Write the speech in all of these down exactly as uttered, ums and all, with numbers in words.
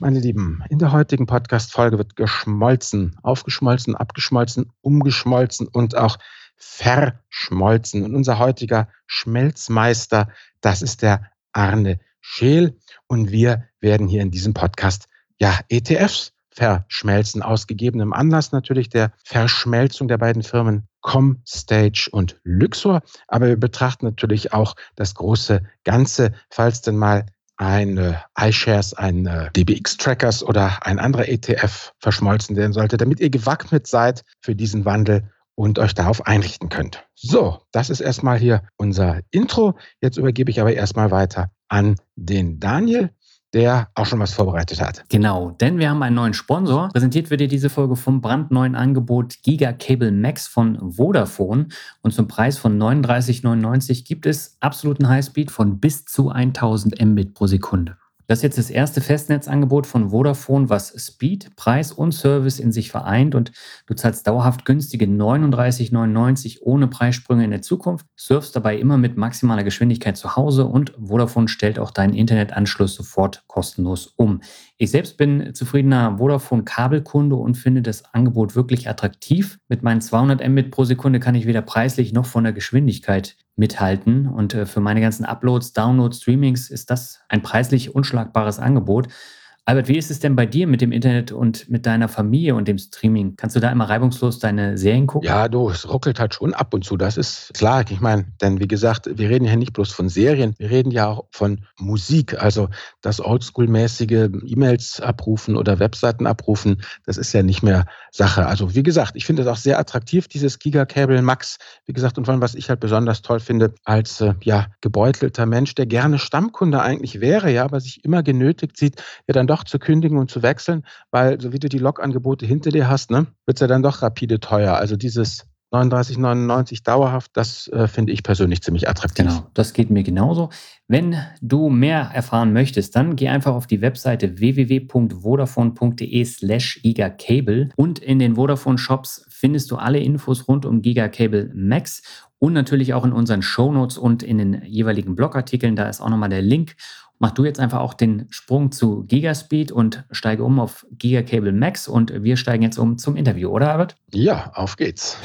Meine Lieben, in der heutigen Podcast-Folge wird geschmolzen, aufgeschmolzen, abgeschmolzen, umgeschmolzen und auch verschmolzen. Und unser heutiger Schmelzmeister, das ist der Arne Scheel. Und wir werden hier in diesem Podcast ja E T Fs verschmelzen, aus gegebenem Anlass natürlich der Verschmelzung der beiden Firmen Comstage und Luxor. Aber wir betrachten natürlich auch das große Ganze, falls denn mal ein äh, iShares, ein äh, D B X-Trackers oder ein anderer E T F verschmolzen werden sollte, damit ihr gewappnet seid für diesen Wandel und euch darauf einrichten könnt. So, das ist erstmal hier unser Intro. Jetzt übergebe ich aber erstmal weiter an den Daniel, der auch schon was vorbereitet hat. Genau, denn wir haben einen neuen Sponsor. Präsentiert wird dir diese Folge vom brandneuen Angebot Gigacable Max von Vodafone. Und zum Preis von neununddreißig neunundneunzig gibt es absoluten Highspeed von bis zu tausend Mbit pro Sekunde. Das ist jetzt das erste Festnetzangebot von Vodafone, was Speed, Preis und Service in sich vereint, und du zahlst dauerhaft günstige neununddreißig neunundneunzig ohne Preissprünge in der Zukunft, surfst dabei immer mit maximaler Geschwindigkeit zu Hause und Vodafone stellt auch deinen Internetanschluss sofort kostenlos um. Ich selbst bin zufriedener Vodafone-Kabelkunde und finde das Angebot wirklich attraktiv. Mit meinen zweihundert Mbit pro Sekunde kann ich weder preislich noch von der Geschwindigkeit mithalten. Und äh, für meine ganzen Uploads, Downloads, Streamings ist das ein preislich unschlagbares Angebot. Albert, wie ist es denn bei dir mit dem Internet und mit deiner Familie und dem Streaming? Kannst du da immer reibungslos deine Serien gucken? Ja, du, es ruckelt halt schon ab und zu, das ist klar. Ich meine, denn wie gesagt, wir reden ja nicht bloß von Serien, wir reden ja auch von Musik. Also das Oldschool-mäßige E-Mails abrufen oder Webseiten abrufen, das ist ja nicht mehr Sache. Also wie gesagt, ich finde es auch sehr attraktiv, dieses Gigacable Max. Wie gesagt, und vor allem, was ich halt besonders toll finde, als äh, ja, gebeutelter Mensch, der gerne Stammkunde eigentlich wäre, ja, aber sich immer genötigt sieht, ja dann doch zu kündigen und zu wechseln, weil so wie du die Log-Angebote hinter dir hast, ne, wird es ja dann doch rapide teuer. Also dieses neununddreißig neunundneunzig dauerhaft, das äh, finde ich persönlich ziemlich attraktiv. Genau, das geht mir genauso. Wenn du mehr erfahren möchtest, dann geh einfach auf die Webseite w w w punkt vodafone punkt de slash gigacable und in den Vodafone-Shops findest du alle Infos rund um Gigacable Max und natürlich auch in unseren Shownotes und in den jeweiligen Blogartikeln. Da ist auch nochmal der Link. Mach du jetzt einfach auch den Sprung zu Gigaspeed und steige um auf Gigacable Max und wir steigen jetzt um zum Interview, oder Albert? Ja, auf geht's.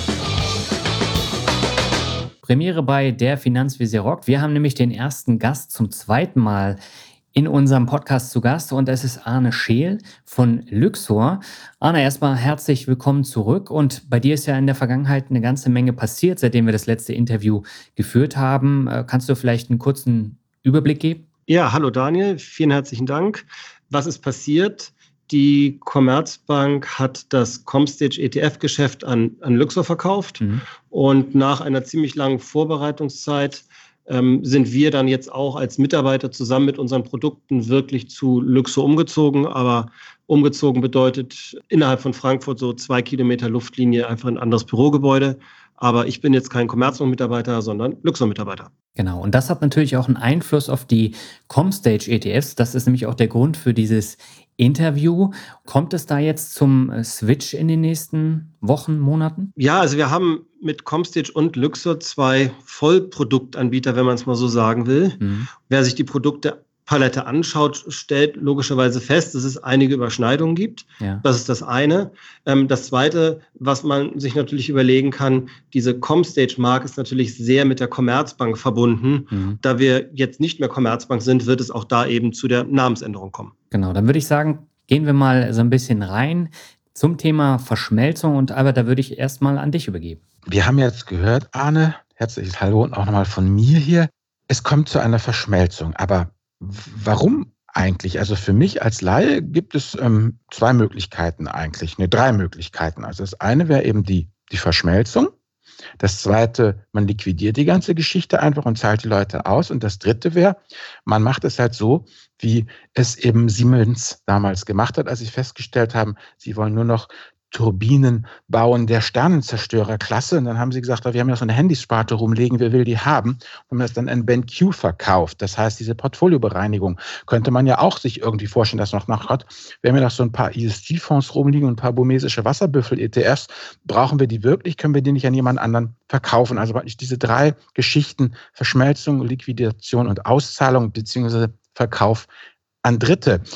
Premiere bei Der Finanzvisier rockt. Wir haben nämlich den ersten Gast zum zweiten Mal in unserem Podcast zu Gast und es ist Arne Scheel von Luxor. Arne, erstmal herzlich willkommen zurück und bei dir ist ja in der Vergangenheit eine ganze Menge passiert, seitdem wir das letzte Interview geführt haben. Kannst du vielleicht einen kurzen Überblick geben? Ja, hallo Daniel, vielen herzlichen Dank. Was ist passiert? Die Commerzbank hat das Comstage E T F-Geschäft an, an Luxor verkauft mhm. und nach einer ziemlich langen Vorbereitungszeit ähm, sind wir dann jetzt auch als Mitarbeiter zusammen mit unseren Produkten wirklich zu Luxor umgezogen. Aber umgezogen bedeutet innerhalb von Frankfurt so zwei Kilometer Luftlinie einfach ein anderes Bürogebäude. Aber ich bin jetzt kein Commerzbank-Mitarbeiter, sondern Luxor-Mitarbeiter. Genau, und das hat natürlich auch einen Einfluss auf die Comstage E T Fs. Das ist nämlich auch der Grund für dieses Interview. Kommt es da jetzt zum Switch in den nächsten Wochen, Monaten? Ja, also wir haben mit Comstage und Luxor zwei Vollproduktanbieter, wenn man es mal so sagen will. Mhm. Wer sich die Produkte Palette anschaut, stellt logischerweise fest, dass es einige Überschneidungen gibt. Ja. Das ist das eine. Ähm, das zweite, was man sich natürlich überlegen kann, diese Comstage-Marke ist natürlich sehr mit der Commerzbank verbunden. Mhm. Da wir jetzt nicht mehr Commerzbank sind, wird es auch da eben zu der Namensänderung kommen. Genau, dann würde ich sagen, gehen wir mal so ein bisschen rein zum Thema Verschmelzung. Und Albert, da würde ich erstmal an dich übergeben. Wir haben jetzt gehört, Arne, herzliches Hallo und auch nochmal von mir hier. Es kommt zu einer Verschmelzung, aber warum eigentlich? Also für mich als Laie gibt es ähm, zwei Möglichkeiten eigentlich, ne, drei Möglichkeiten. Also das eine wäre eben die, die Verschmelzung. Das zweite, man liquidiert die ganze Geschichte einfach und zahlt die Leute aus. Und das dritte wäre, man macht es halt so, wie es eben Siemens damals gemacht hat, als sie festgestellt haben, sie wollen nur noch Turbinen bauen der Sternenzerstörerklasse. Und dann haben sie gesagt, wir haben ja so eine Handysparte rumliegen, wer will die haben? Und haben das dann an BenQ verkauft. Das heißt, diese Portfoliobereinigung könnte man ja auch sich irgendwie vorstellen, dass man noch hat. Wir haben ja noch so ein paar E S G-Fonds rumliegen und ein paar burmesische Wasserbüffel-E T Fs. Brauchen wir die wirklich? Können wir die nicht an jemand anderen verkaufen? Also diese drei Geschichten, Verschmelzung, Liquidation und Auszahlung beziehungsweise Verkauf an Dritte.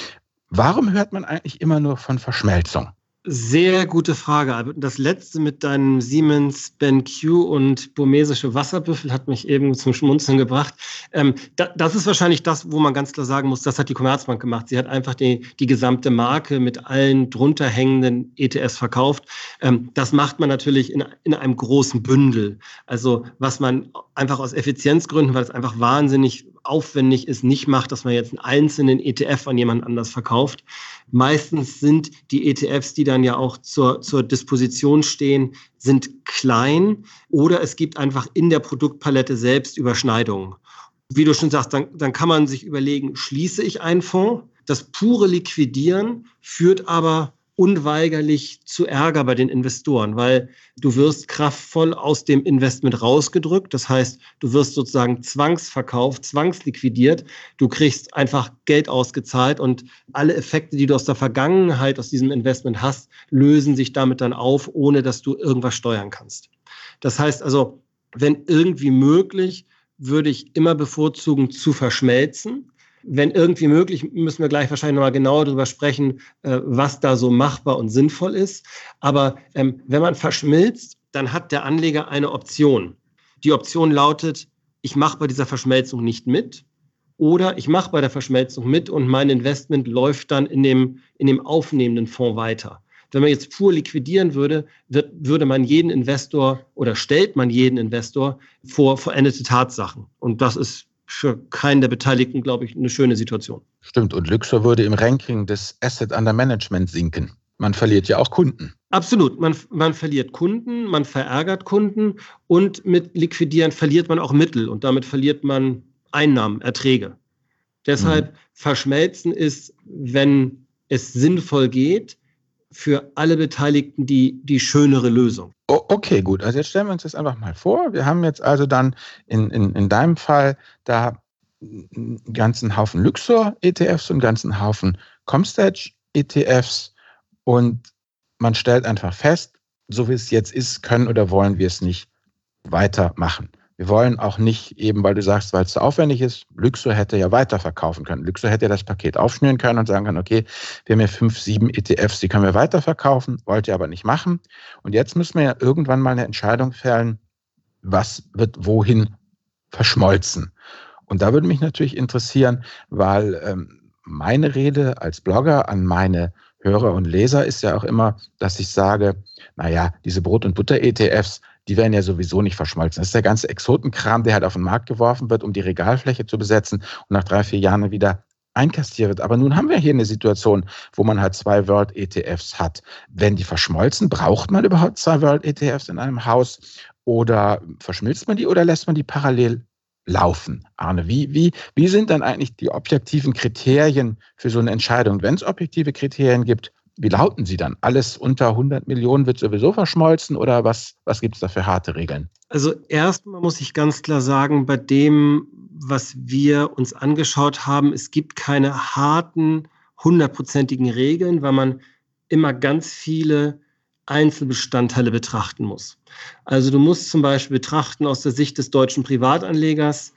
warum hört man eigentlich immer nur von Verschmelzung? Sehr gute Frage, Albert. Das letzte mit deinem Siemens BenQ und burmesische Wasserbüffel hat mich eben zum Schmunzeln gebracht. Ähm, da, das ist wahrscheinlich das, wo man ganz klar sagen muss, das hat die Commerzbank gemacht. Sie hat einfach die, die gesamte Marke mit allen drunter hängenden E T Fs verkauft. Ähm, das macht man natürlich in, in einem großen Bündel. Also was man einfach aus Effizienzgründen, weil es einfach wahnsinnig aufwendig ist, nicht macht, dass man jetzt einen einzelnen E T F an jemand anders verkauft. Meistens sind die E T Fs, die dann ja auch zur, zur Disposition stehen, sind klein oder es gibt einfach in der Produktpalette selbst Überschneidungen. Wie du schon sagst, dann, dann kann man sich überlegen, schließe ich einen Fonds? Das pure Liquidieren führt aber unweigerlich zu Ärger bei den Investoren, weil du wirst kraftvoll aus dem Investment rausgedrückt. Das heißt, du wirst sozusagen zwangsverkauft, zwangsliquidiert. Du kriegst einfach Geld ausgezahlt und alle Effekte, die du aus der Vergangenheit, aus diesem Investment hast, lösen sich damit dann auf, ohne dass du irgendwas steuern kannst. Das heißt also, wenn irgendwie möglich, würde ich immer bevorzugen, zu verschmelzen. Wenn irgendwie möglich, müssen wir gleich wahrscheinlich nochmal genauer darüber sprechen, was da so machbar und sinnvoll ist. Aber ähm, wenn man verschmilzt, dann hat der Anleger eine Option. Die Option lautet, ich mache bei dieser Verschmelzung nicht mit oder ich mache bei der Verschmelzung mit und mein Investment läuft dann in dem, in dem aufnehmenden Fonds weiter. Wenn man jetzt pur liquidieren würde, wird, würde man jeden Investor oder stellt man jeden Investor vor vollendete Tatsachen. Und das ist für keinen der Beteiligten, glaube ich, eine schöne Situation. Stimmt, und Luxor würde im Ranking des Asset Under Management sinken. Man verliert ja auch Kunden. Absolut, man, man verliert Kunden, man verärgert Kunden und mit Liquidieren verliert man auch Mittel und damit verliert man Einnahmen, Erträge. Deshalb mhm. Verschmelzen ist, wenn es sinnvoll geht, für alle Beteiligten die, die schönere Lösung. Oh, okay, gut. Also jetzt stellen wir uns das einfach mal vor. Wir haben jetzt also dann in, in, in deinem Fall da einen ganzen Haufen Luxor-E T Fs und einen ganzen Haufen Comstage-E T Fs und man stellt einfach fest, so wie es jetzt ist, können oder wollen wir es nicht weitermachen. Wir wollen auch nicht eben, weil du sagst, weil es zu aufwendig ist, Luxor hätte ja weiterverkaufen können. Luxor hätte ja das Paket aufschnüren können und sagen können, okay, wir haben ja fünf, sieben E T Fs, die können wir weiterverkaufen, wollt ihr aber nicht machen. Und jetzt müssen wir ja irgendwann mal eine Entscheidung fällen, was wird wohin verschmolzen. Und da würde mich natürlich interessieren, weil ähm, meine Rede als Blogger an meine Hörer und Leser ist ja auch immer, dass ich sage, naja, diese Brot- und Butter-E T Fs, die werden ja sowieso nicht verschmolzen. Das ist der ganze Exotenkram, der halt auf den Markt geworfen wird, um die Regalfläche zu besetzen und nach drei, vier Jahren wieder einkastiert wird. Aber nun haben wir hier eine Situation, wo man halt zwei World-E T Fs hat. Wenn die verschmolzen, braucht man überhaupt zwei World-E T Fs in einem Haus oder verschmilzt man die oder lässt man die parallel laufen? Arne, wie, wie, wie sind dann eigentlich die objektiven Kriterien für so eine Entscheidung? Wenn es objektive Kriterien gibt, wie lauten sie dann? Alles unter hundert Millionen wird sowieso verschmolzen oder was, was gibt es da für harte Regeln? Also erstmal muss ich ganz klar sagen, bei dem, was wir uns angeschaut haben, es gibt keine harten, hundertprozentigen Regeln, weil man immer ganz viele Einzelbestandteile betrachten muss. Also du musst zum Beispiel betrachten aus der Sicht des deutschen Privatanlegers,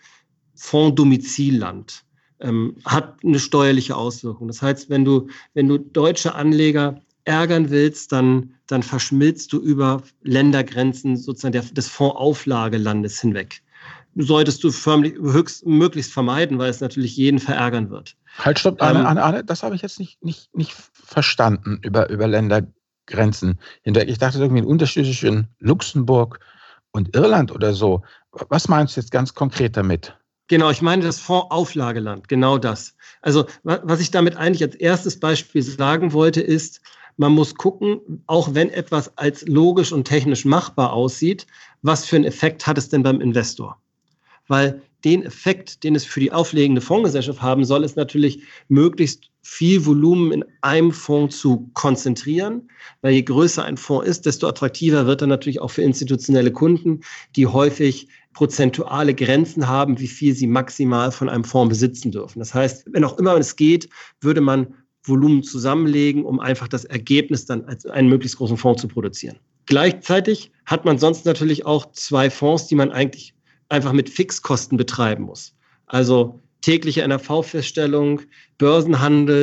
Fondsdomizilland. Ähm, hat eine steuerliche Auswirkung. Das heißt, wenn du, wenn du deutsche Anleger ärgern willst, dann, dann verschmilzt du über Ländergrenzen sozusagen der, des Fondsauflagelandes hinweg. Solltest du förmlich, höchst, möglichst vermeiden, weil es natürlich jeden verärgern wird. Halt, stopp, Arne, Arne, Arne, das habe ich jetzt nicht, nicht, nicht verstanden über, über Ländergrenzen hinweg. Ich dachte irgendwie ein Unterschied zwischen Luxemburg und Irland oder so. Was meinst du jetzt ganz konkret damit? Genau, ich meine das Fondsauflageland, genau das. Also was ich damit eigentlich als erstes Beispiel sagen wollte, ist, man muss gucken, auch wenn etwas als logisch und technisch machbar aussieht, was für einen Effekt hat es denn beim Investor? Weil den Effekt, den es für die auflegende Fondsgesellschaft haben soll, ist natürlich möglichst viel Volumen in einem Fonds zu konzentrieren, weil je größer ein Fonds ist, desto attraktiver wird er natürlich auch für institutionelle Kunden, die häufig prozentuale Grenzen haben, wie viel sie maximal von einem Fonds besitzen dürfen. Das heißt, wenn auch immer es geht, würde man Volumen zusammenlegen, um einfach das Ergebnis dann als einen möglichst großen Fonds zu produzieren. Gleichzeitig hat man sonst natürlich auch zwei Fonds, die man eigentlich einfach mit Fixkosten betreiben muss. Also tägliche N R V-Feststellung, Börsenhandel,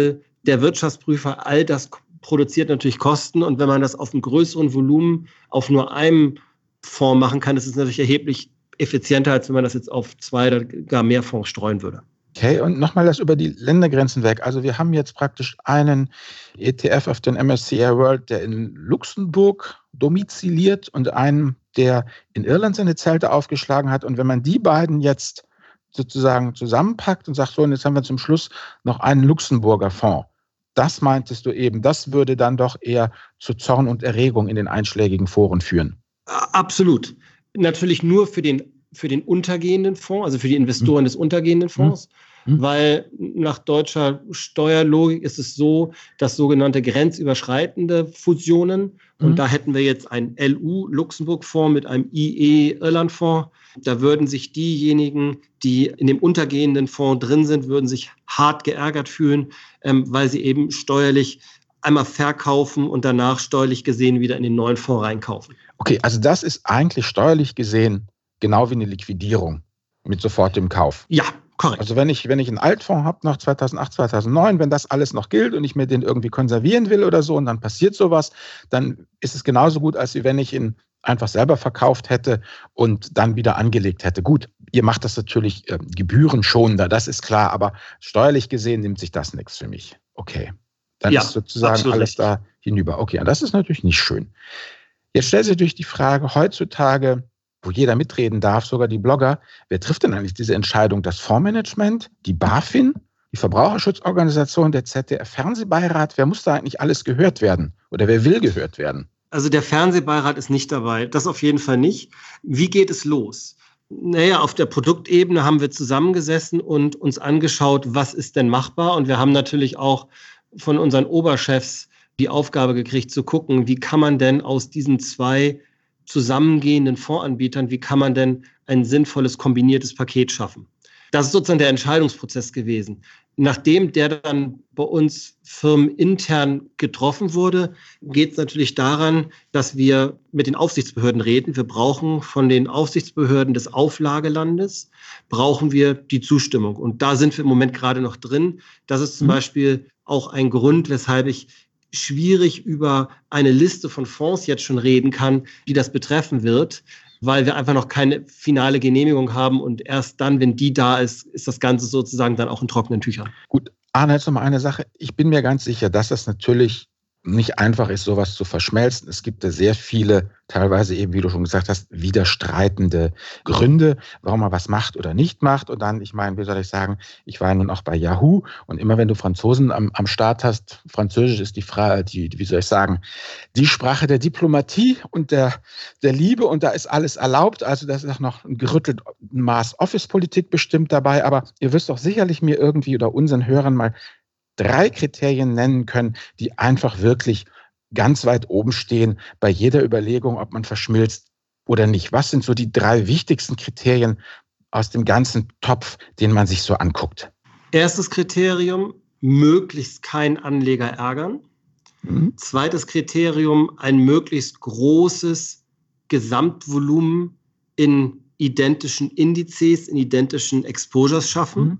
der Wirtschaftsprüfer, all das produziert natürlich Kosten. Und wenn man das auf einem größeren Volumen auf nur einem Fonds machen kann, ist es natürlich erheblich effizienter, als wenn man das jetzt auf zwei oder gar mehr Fonds streuen würde. Okay, und nochmal das über die Ländergrenzen weg. Also wir haben jetzt praktisch einen E T F auf den M S C I World, der in Luxemburg domiziliert und einen, der in Irland seine Zelte aufgeschlagen hat. Und wenn man die beiden jetzt sozusagen zusammenpackt und sagt, so, und jetzt haben wir zum Schluss noch einen Luxemburger Fonds. Das meintest du eben, das würde dann doch eher zu Zorn und Erregung in den einschlägigen Foren führen. Absolut. Natürlich nur für den, für den untergehenden Fonds, also für die Investoren mhm. des untergehenden Fonds, mhm. weil nach deutscher Steuerlogik ist es so, dass sogenannte grenzüberschreitende Fusionen, mhm. und da hätten wir jetzt einen L U-Luxemburg-Fonds mit einem I E-Irland-Fonds, da würden sich diejenigen, die in dem untergehenden Fonds drin sind, würden sich hart geärgert fühlen, ähm, weil sie eben steuerlich einmal verkaufen und danach steuerlich gesehen wieder in den neuen Fonds reinkaufen. Okay, also das ist eigentlich steuerlich gesehen genau wie eine Liquidierung mit sofortigem Kauf. Ja, korrekt. Also wenn ich, wenn ich einen Altfonds habe nach zweitausendacht, zweitausendneun, wenn das alles noch gilt und ich mir den irgendwie konservieren will oder so und dann passiert sowas, dann ist es genauso gut, als wenn ich ihn einfach selber verkauft hätte und dann wieder angelegt hätte. Gut, ihr macht das natürlich äh, gebührenschonender, das ist klar, aber steuerlich gesehen nimmt sich das nichts für mich. Okay, dann ja, ist sozusagen alles richtig da hinüber. Okay, und das ist natürlich nicht schön. Jetzt stellt sich natürlich die Frage, heutzutage, wo jeder mitreden darf, sogar die Blogger, wer trifft denn eigentlich diese Entscheidung? Das Fondsmanagement, die BaFin, die Verbraucherschutzorganisation, der Z D F-Fernsehbeirat? Wer muss da eigentlich alles gehört werden? Oder wer will gehört werden? Also der Fernsehbeirat ist nicht dabei, das auf jeden Fall nicht. Wie geht es los? Naja, auf der Produktebene haben wir zusammengesessen und uns angeschaut, was ist denn machbar? Und wir haben natürlich auch von unseren Oberchefs die Aufgabe gekriegt, zu gucken, wie kann man denn aus diesen zwei zusammengehenden Fondsanbietern, wie kann man denn ein sinnvolles, kombiniertes Paket schaffen? Das ist sozusagen der Entscheidungsprozess gewesen. Nachdem der dann bei uns firmenintern getroffen wurde, geht es natürlich daran, dass wir mit den Aufsichtsbehörden reden. Wir brauchen von den Aufsichtsbehörden des Auflagelandes, brauchen wir die Zustimmung. Und da sind wir im Moment gerade noch drin. Das ist zum mhm. Beispiel auch ein Grund, weshalb ich schwierig über eine Liste von Fonds jetzt schon reden kann, die das betreffen wird, weil wir einfach noch keine finale Genehmigung haben und erst dann, wenn die da ist, ist das Ganze sozusagen dann auch in trockenen Tüchern. Gut, Arne, jetzt noch mal eine Sache. Ich bin mir ganz sicher, dass das natürlich nicht einfach ist, sowas zu verschmelzen. Es gibt da sehr viele, teilweise eben, wie du schon gesagt hast, widerstreitende Gründe, warum man was macht oder nicht macht. Und dann, ich meine, wie soll ich sagen, ich war ja nun auch bei Yahoo und immer wenn du Franzosen am, am Start hast, Französisch ist die Frage, die, wie soll ich sagen, die Sprache der Diplomatie und der, der Liebe und da ist alles erlaubt. Also da ist auch noch ein gerüttelt Maß Office-Politik bestimmt dabei. Aber ihr wirst doch sicherlich mir irgendwie oder unseren Hörern mal drei Kriterien nennen können, die einfach wirklich ganz weit oben stehen bei jeder Überlegung, ob man verschmilzt oder nicht. Was sind so die drei wichtigsten Kriterien aus dem ganzen Topf, den man sich so anguckt? Erstes Kriterium, möglichst keinen Anleger ärgern. Mhm. Zweites Kriterium, ein möglichst großes Gesamtvolumen in identischen Indizes, in identischen Exposures schaffen. Mhm.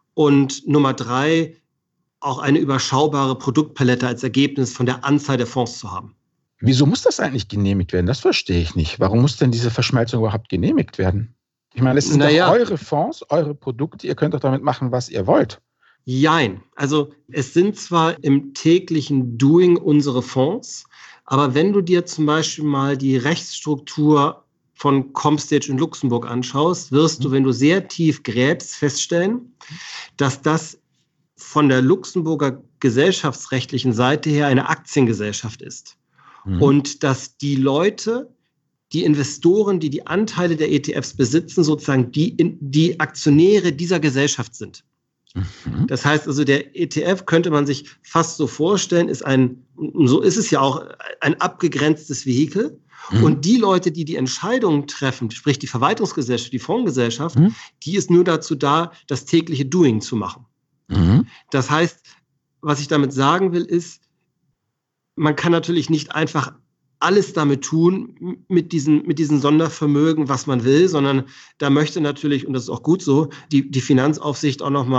Und Nummer drei, auch eine überschaubare Produktpalette als Ergebnis von der Anzahl der Fonds zu haben. Wieso muss das eigentlich genehmigt werden? Das verstehe ich nicht. Warum muss denn diese Verschmelzung überhaupt genehmigt werden? Ich meine, es sind naja. doch eure Fonds, eure Produkte, ihr könnt doch damit machen, was ihr wollt. Jein. Also es sind zwar im täglichen Doing unsere Fonds, aber wenn du dir zum Beispiel mal die Rechtsstruktur von Comstage in Luxemburg anschaust, wirst mhm. du, wenn du sehr tief gräbst, feststellen, dass das von der Luxemburger gesellschaftsrechtlichen Seite her eine Aktiengesellschaft ist. Mhm. Und dass die Leute, die Investoren, die die Anteile der E T Fs besitzen, sozusagen die, die Aktionäre dieser Gesellschaft sind. Mhm. Das heißt also, der E T F könnte man sich fast so vorstellen, ist ein, so ist es ja auch, ein abgegrenztes Vehikel. Mhm. Und die Leute, die die Entscheidungen treffen, sprich die Verwaltungsgesellschaft, die Fondsgesellschaft, mhm. die ist nur dazu da, das tägliche Doing zu machen. Mhm. Das heißt, was ich damit sagen will, ist, man kann natürlich nicht einfach alles damit tun, mit diesen, mit diesen Sondervermögen, was man will, sondern da möchte natürlich, und das ist auch gut so, die, die Finanzaufsicht auch nochmal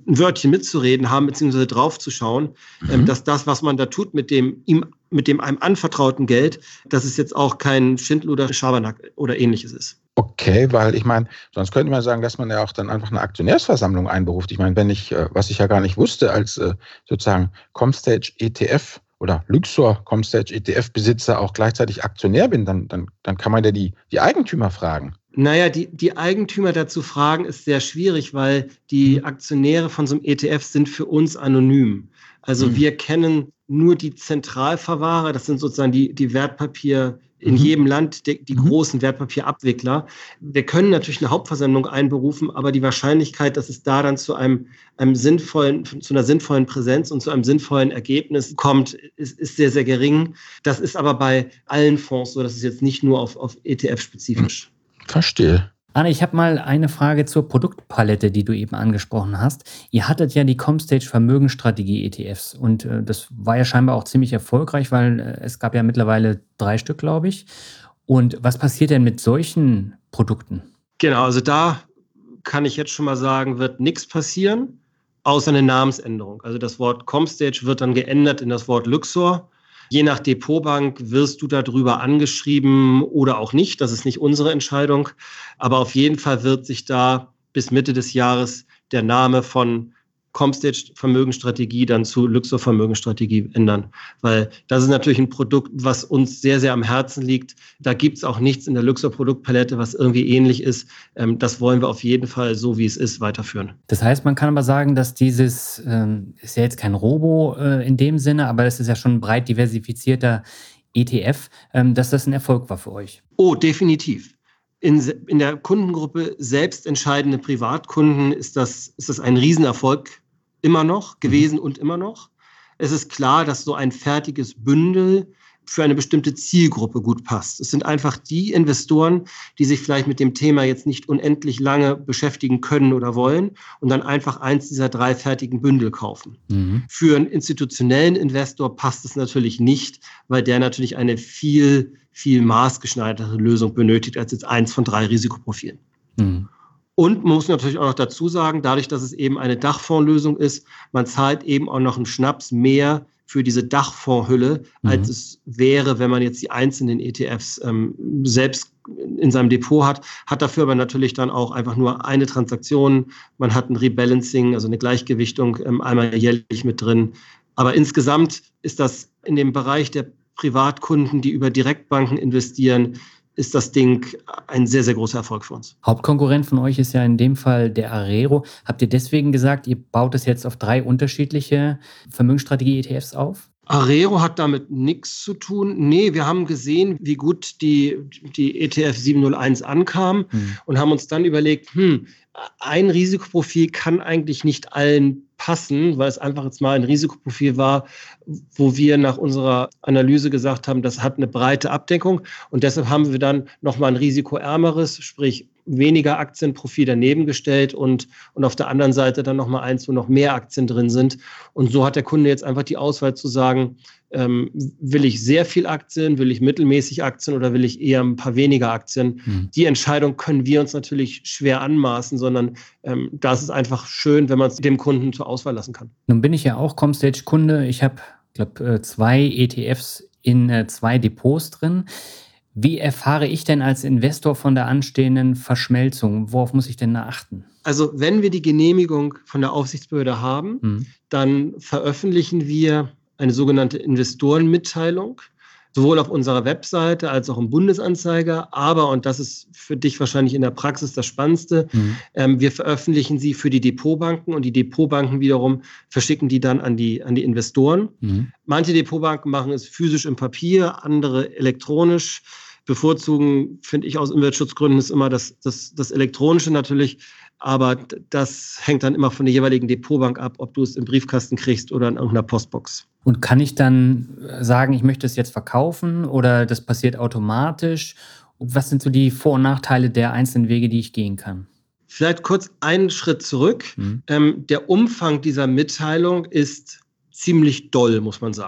ein Wörtchen mitzureden haben, beziehungsweise draufzuschauen, mhm. ähm, dass das, was man da tut mit dem ihm, mit dem einem anvertrauten Geld, dass es jetzt auch kein Schindluder, Schabernack oder ähnliches ist. Okay, weil ich meine, sonst könnte man sagen, dass man ja auch dann einfach eine Aktionärsversammlung einberuft. Ich meine, wenn ich, was ich ja gar nicht wusste, als sozusagen Comstage E T F oder Luxor Comstage E T F-Besitzer auch gleichzeitig Aktionär bin, dann, dann, dann kann man ja die, die Eigentümer fragen. Naja, die, die Eigentümer dazu fragen, ist sehr schwierig, weil die Aktionäre von so einem E T F sind für uns anonym. Also mhm. wir kennen nur die Zentralverwahrer, das sind sozusagen die, die Wertpapier in mhm. jedem Land, die, die mhm. großen Wertpapierabwickler. Wir können natürlich eine Hauptversammlung einberufen, aber die Wahrscheinlichkeit, dass es da dann zu einem, einem sinnvollen, zu einer sinnvollen Präsenz und zu einem sinnvollen Ergebnis kommt, ist, ist sehr, sehr gering. Das ist aber bei allen Fonds so, das ist jetzt nicht nur auf, auf E T F-spezifisch. Verstehe. Anne, ich habe mal eine Frage zur Produktpalette, die du eben angesprochen hast. Ihr hattet ja die Comstage Vermögensstrategie E T Fs und äh, das war ja scheinbar auch ziemlich erfolgreich, weil äh, es gab ja mittlerweile drei Stück, glaube ich. Und was passiert denn mit solchen Produkten? Genau, also da kann ich jetzt schon mal sagen, wird nichts passieren, außer eine Namensänderung. Also das Wort Comstage wird dann geändert in das Wort Luxor. Je nach Depotbank wirst du darüber angeschrieben oder auch nicht. Das ist nicht unsere Entscheidung. Aber auf jeden Fall wird sich da bis Mitte des Jahres der Name von Comstage Vermögensstrategie dann zu Luxor Vermögensstrategie ändern. Weil das ist natürlich ein Produkt, was uns sehr, sehr am Herzen liegt. Da gibt es auch nichts in der Luxor Produktpalette, was irgendwie ähnlich ist. Das wollen wir auf jeden Fall so, wie es ist, weiterführen. Das heißt, man kann aber sagen, dass dieses, ähm, ist ja jetzt kein Robo äh, in dem Sinne, aber das ist ja schon ein breit diversifizierter E T F, ähm, dass das ein Erfolg war für euch. Oh, definitiv. In, in der Kundengruppe selbst entscheidende Privatkunden ist das, ist das ein Riesenerfolg immer noch gewesen mhm. und immer noch. Es ist klar, dass so ein fertiges Bündel für eine bestimmte Zielgruppe gut passt. Es sind einfach die Investoren, die sich vielleicht mit dem Thema jetzt nicht unendlich lange beschäftigen können oder wollen und dann einfach eins dieser drei fertigen Bündel kaufen. Mhm. Für einen institutionellen Investor passt es natürlich nicht, weil der natürlich eine viel, viel maßgeschneiderte Lösung benötigt als jetzt eins von drei Risikoprofilen. Mhm. Und man muss natürlich auch noch dazu sagen, dadurch, dass es eben eine Dachfondslösung ist, man zahlt eben auch noch einen Schnaps mehr für diese Dachfondshülle, mhm. als es wäre, wenn man jetzt die einzelnen E T Fs ähm, selbst in seinem Depot hat, hat dafür aber natürlich dann auch einfach nur eine Transaktion. Man hat ein Rebalancing, also eine Gleichgewichtung ähm, einmal jährlich mit drin. Aber insgesamt ist das in dem Bereich der Privatkunden, die über Direktbanken investieren, ist das Ding ein sehr, sehr großer Erfolg für uns. Hauptkonkurrent von euch ist ja in dem Fall der Arero. Habt ihr deswegen gesagt, ihr baut es jetzt auf drei unterschiedliche Vermögensstrategie-E T Fs auf? Arero hat damit nichts zu tun. Nee, wir haben gesehen, wie gut die, die E T F sieben null eins ankam hm. und haben uns dann überlegt, hm, ein Risikoprofil kann eigentlich nicht allen passen, weil es einfach jetzt mal ein Risikoprofil war, wo wir nach unserer Analyse gesagt haben, das hat eine breite Abdeckung und deshalb haben wir dann nochmal ein risikoärmeres, sprich weniger Aktienprofil daneben gestellt und, und auf der anderen Seite dann nochmal eins, wo noch mehr Aktien drin sind. Und so hat der Kunde jetzt einfach die Auswahl zu sagen, ähm, will ich sehr viel Aktien, will ich mittelmäßig Aktien oder will ich eher ein paar weniger Aktien? Mhm. Die Entscheidung können wir uns natürlich schwer anmaßen, sondern ähm, da ist es einfach schön, wenn man es dem Kunden zur Auswahl lassen kann. Nun bin ich ja auch Comstage-Kunde. Ich habe, glaube zwei E T Fs in äh, zwei Depots drin. Wie erfahre ich denn als Investor von der anstehenden Verschmelzung? Worauf muss ich denn da achten? Also wenn wir die Genehmigung von der Aufsichtsbehörde haben, mhm. dann veröffentlichen wir eine sogenannte Investorenmitteilung, sowohl auf unserer Webseite als auch im Bundesanzeiger. Aber, und das ist für dich wahrscheinlich in der Praxis das Spannendste, mhm. ähm, wir veröffentlichen sie für die Depotbanken und die Depotbanken wiederum verschicken die dann an die, an die Investoren. Mhm. Manche Depotbanken machen es physisch im Papier, andere elektronisch. Bevorzugen, finde ich aus Umweltschutzgründen, ist immer das, das, das Elektronische natürlich. Aber das hängt dann immer von der jeweiligen Depotbank ab, ob du es im Briefkasten kriegst oder in irgendeiner Postbox. Und kann ich dann sagen, ich möchte es jetzt verkaufen oder das passiert automatisch? Was sind so die Vor- und Nachteile der einzelnen Wege, die ich gehen kann? Vielleicht kurz einen Schritt zurück. Mhm. Ähm, der Umfang dieser Mitteilung ist ziemlich doll, muss man sagen.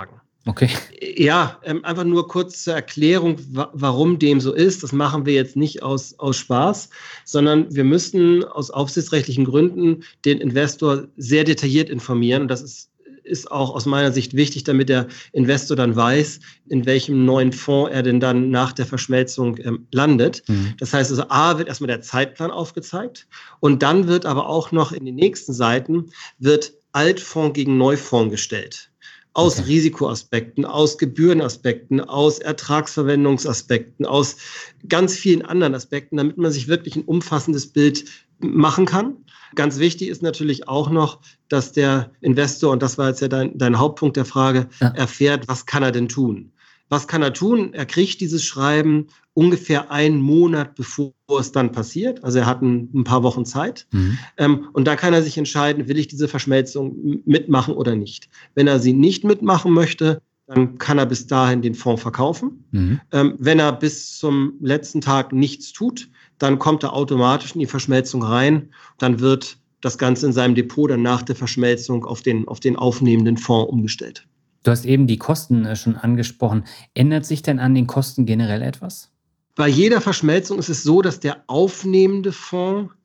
Okay. Ja, ähm, einfach nur kurz zur Erklärung, wa- warum dem so ist. Das machen wir jetzt nicht aus, aus Spaß, sondern wir müssen aus aufsichtsrechtlichen Gründen den Investor sehr detailliert informieren. Und das ist, ist auch aus meiner Sicht wichtig, damit der Investor dann weiß, in welchem neuen Fonds er denn dann nach der Verschmelzung ähm, landet. Mhm. Das heißt also, A, wird erstmal der Zeitplan aufgezeigt und dann wird aber auch noch in den nächsten Seiten wird Altfonds gegen Neufonds gestellt. Aus okay. Risikoaspekten, aus Gebührenaspekten, aus Ertragsverwendungsaspekten, aus ganz vielen anderen Aspekten, damit man sich wirklich ein umfassendes Bild machen kann. Ganz wichtig ist natürlich auch noch, dass der Investor, und das war jetzt ja dein, dein Hauptpunkt der Frage, ja. erfährt, was kann er denn tun? Was kann er tun? Er kriegt dieses Schreiben ungefähr einen Monat, bevor es dann passiert. Also er hat ein, ein paar Wochen Zeit. Mhm. Ähm, und da kann er sich entscheiden, will ich diese Verschmelzung mitmachen oder nicht. Wenn er sie nicht mitmachen möchte, dann kann er bis dahin den Fonds verkaufen. Mhm. Ähm, wenn er bis zum letzten Tag nichts tut, dann kommt er automatisch in die Verschmelzung rein. Dann wird das Ganze in seinem Depot dann nach der Verschmelzung auf den, auf den aufnehmenden Fonds umgestellt. Du hast eben die Kosten äh, schon angesprochen. Ändert sich denn an den Kosten generell etwas? Bei jeder Verschmelzung ist es so, dass der aufnehmende Fonds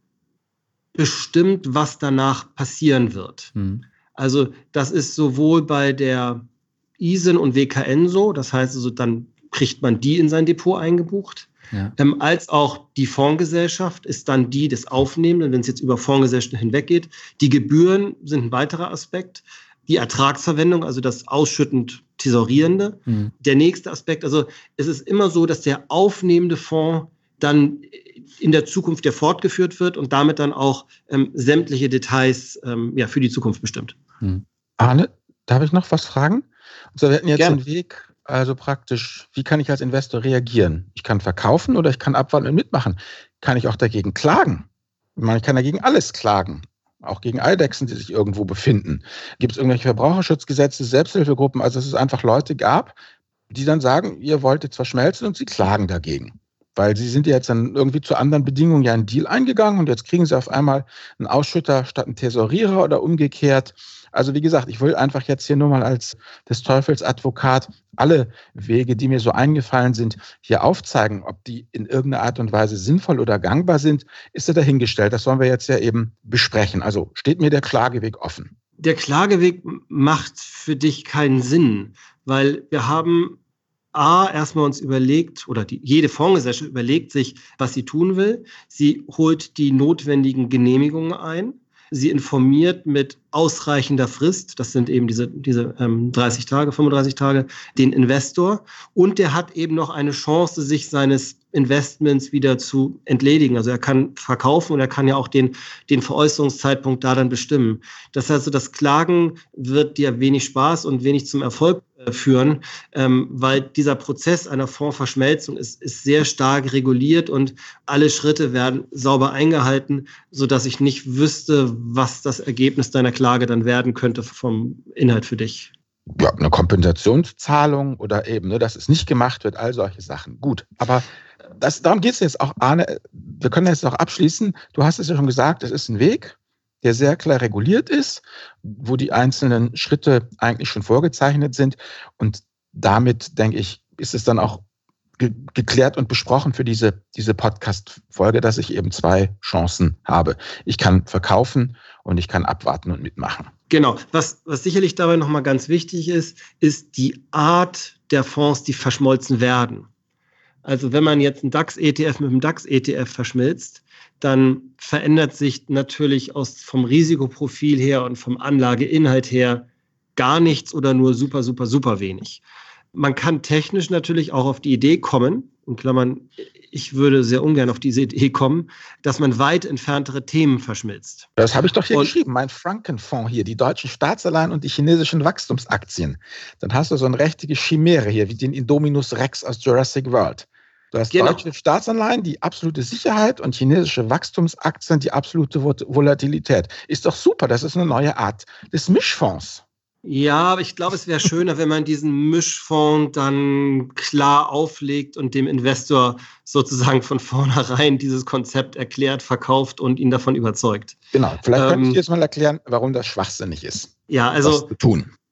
bestimmt, was danach passieren wird. Hm. Also das ist sowohl bei der I S I N und W K N so, das heißt also, dann kriegt man die in sein Depot eingebucht, ja. ähm, als auch die Fondsgesellschaft ist dann die des Aufnehmenden, wenn es jetzt über Fondsgesellschaften hinweggeht. Die Gebühren sind ein weiterer Aspekt. Die Ertragsverwendung, also das ausschüttend Thesaurierende. Mhm. Der nächste Aspekt, also es ist immer so, dass der aufnehmende Fonds dann in der Zukunft ja fortgeführt wird und damit dann auch ähm, sämtliche Details ähm, ja, für die Zukunft bestimmt. Mhm. Arne, darf ich noch was fragen? Also wir hatten jetzt den Weg, also praktisch, wie kann ich als Investor reagieren? Ich kann verkaufen oder ich kann abwarten und mitmachen. Kann ich auch dagegen klagen? Ich meine, ich kann dagegen alles klagen. Auch gegen Eidechsen, die sich irgendwo befinden. Gibt es irgendwelche Verbraucherschutzgesetze, Selbsthilfegruppen? Also dass es einfach Leute gab, die dann sagen, ihr wollt jetzt verschmelzen und sie klagen dagegen. Weil sie sind ja jetzt dann irgendwie zu anderen Bedingungen ja einen Deal eingegangen und jetzt kriegen sie auf einmal einen Ausschütter statt einen Thesaurierer oder umgekehrt. Also wie gesagt, ich will einfach jetzt hier nur mal als des Teufels Advokat alle Wege, die mir so eingefallen sind, hier aufzeigen. Ob die in irgendeiner Art und Weise sinnvoll oder gangbar sind, ist ja dahingestellt. Das sollen wir jetzt ja eben besprechen. Also steht mir der Klageweg offen? Der Klageweg macht für dich keinen Sinn, weil wir haben A, erstmal uns überlegt, oder die, jede Fondsgesellschaft überlegt sich, was sie tun will. Sie holt die notwendigen Genehmigungen ein. Sie informiert mit ausreichender Frist, das sind eben diese, diese ähm, dreißig Tage, fünfunddreißig Tage, den Investor. Und der hat eben noch eine Chance, sich seines Investments wieder zu entledigen. Also er kann verkaufen und er kann ja auch den, den Veräußerungszeitpunkt da dann bestimmen. Das heißt, das Klagen wird dir wenig Spaß und wenig zum Erfolg äh, führen, ähm, weil dieser Prozess einer Fondsverschmelzung ist, ist sehr stark reguliert und alle Schritte werden sauber eingehalten, sodass ich nicht wüsste, was das Ergebnis deiner Klage dann werden könnte vom Inhalt für dich. Ja, eine Kompensationszahlung oder eben, ne, dass es nicht gemacht wird, all solche Sachen. Gut, aber das, darum geht es jetzt auch, Arne. Wir können jetzt auch abschließen. Du hast es ja schon gesagt, es ist ein Weg, der sehr klar reguliert ist, wo die einzelnen Schritte eigentlich schon vorgezeichnet sind. Und damit, denke ich, ist es dann auch ge- geklärt und besprochen für diese, diese Podcast-Folge, dass ich eben zwei Chancen habe. Ich kann verkaufen und ich kann abwarten und mitmachen. Genau. Was, was sicherlich dabei nochmal ganz wichtig ist, ist die Art der Fonds, die verschmolzen werden. Also wenn man jetzt einen DAX-E T F mit einem DAX-E T F verschmilzt, dann verändert sich natürlich aus, vom Risikoprofil her und vom Anlageinhalt her gar nichts oder nur super, super, super wenig. Man kann technisch natürlich auch auf die Idee kommen, in Klammern, ich würde sehr ungern auf diese Idee kommen, dass man weit entferntere Themen verschmilzt. Das habe ich doch hier und geschrieben, mein Frankenfonds hier, die deutschen Staatsanleihen und die chinesischen Wachstumsaktien. Dann hast du so eine richtige Chimäre hier, wie den Indominus Rex aus Jurassic World. Du hast genau. Deutsche Staatsanleihen, die absolute Sicherheit und chinesische Wachstumsaktien, die absolute Volatilität. Ist doch super, das ist eine neue Art des Mischfonds. Ja, aber ich glaube, es wäre schöner, wenn man diesen Mischfonds dann klar auflegt und dem Investor sozusagen von vornherein dieses Konzept erklärt, verkauft und ihn davon überzeugt. Genau, vielleicht ähm, könntest du jetzt mal erklären, warum das schwachsinnig ist, ja, also, das zu tun.